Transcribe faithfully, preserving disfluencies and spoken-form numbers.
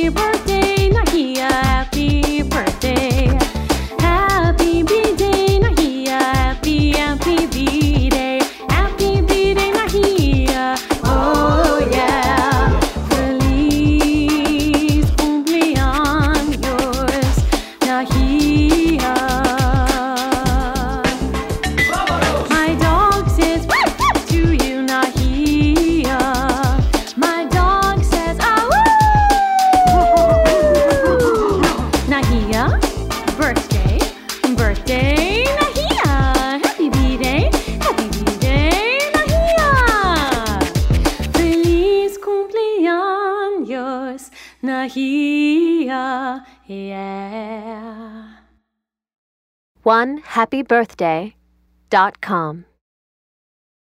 happy birthday, Nahia, happy birthday. Happy B-Day, Nahia, happy, happy B-Day. Happy B-Day, Nahia, oh yeah. Feliz cumpleaños, Nahia. My dog says to you, Nahia. My dog says ah woo. Nahia, birthday, birthday, Nahia. Happy B-Day, happy B-Day, Nahia. Feliz cumpleaños, Nahia, yeah. one happy birthday dot com